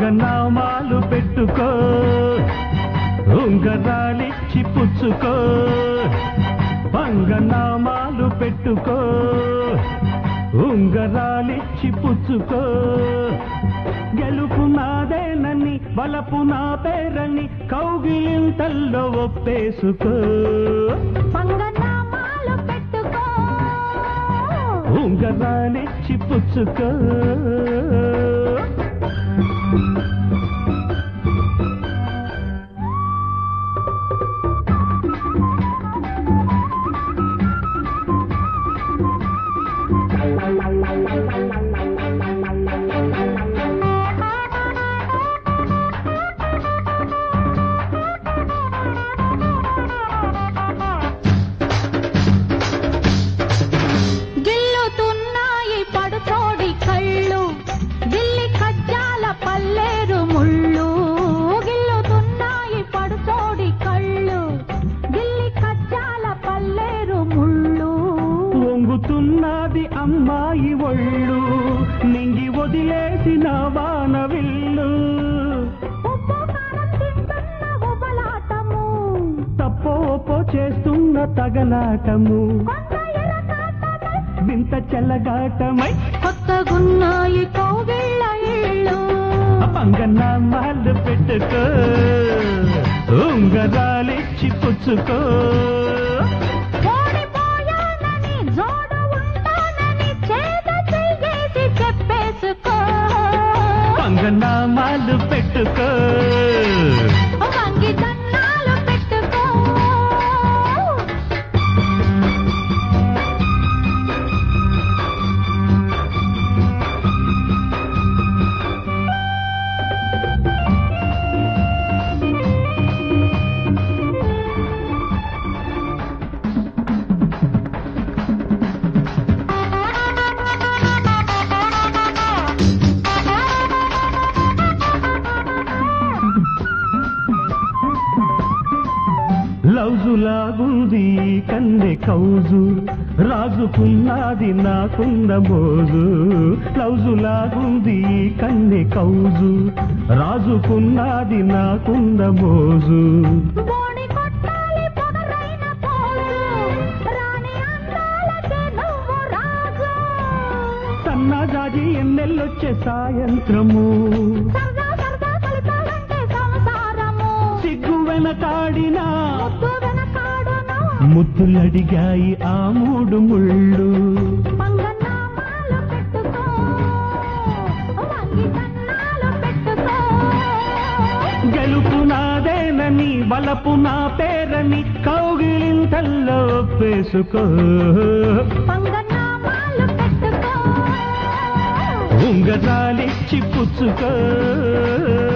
పంగనామాలు పెట్టుకో ఉంగరాలిచ్చి పుచ్చుకో పంగనామాలు పెట్టుకో ఉంగరాలిచ్చి పుచ్చుకో గెలుపు నాదేనని బలపు నా పేరని కౌగిలింతల్లో ఒప్పేసుకో పంగనామాలు పెట్టుకో ఉంగరాలిచ్చి పుచ్చుకో గిల్లుతున్నాయి పడుచోడి కళ్ళు గిల్లి కజ్జాల పల్లేరు ముళ్ళు గిల్లుతున్నాయి పడుచోడి కళ్ళు గిల్లి కజ్జాల పల్లేరు ముళ్ళు వంగుతున్నది అమ్మాయి ఒళ్ళు నింగి వదిలేసిన వానవిల్లు ఉప్పు కారం తింటున్న ఉబలాటము తప్పో చేస్తున్న తగలాటము కొంత ఎరకాటమై వింత చెల్లగాటమై కొత్తగున్నాయి కౌగిళ్ళ ఇళ్ళు పంగనామాలు పెట్టుకో ఉంగరాలిచ్చి పుచ్చుకో ఓడిపోయానని జోడు ఉంటానని చేత చెయ్యేసి చెప్పేసుకో పంగనామాలు పెట్టుకో వంగి దన్నాలు పెట్టుకో లౌజులాగుంది కన్నె కౌజు రాజుకున్నది నాకున్న మోజు లౌజులాగుంది కన్నె కౌజు రాజుకున్నది నాకున్న మోజు బోడి కొట్టాలి పొగరైన పోజు రాణి అందాలకే నువ్వు రాజు సన్నజాజి ఎన్నెల్లొచ్చే సాయంత్రము సరదా సరదా కలిపాలంటే సంసారము సిగ్గు వెనకాడినా ముద్దు వెనకాడును ముద్దులడిగాయి ఆ మూడు ముళ్ళు పంగనామాలు పెట్టుకో వంగి దన్నాలు పెట్టుకో గెలుపు నాదేనని బలపు నా పేరని కౌగిలింతల్లో ఒప్పేసుకో పంగనామాలు పెట్టుకో ఉంగరాలిచ్చి పుచ్చుకో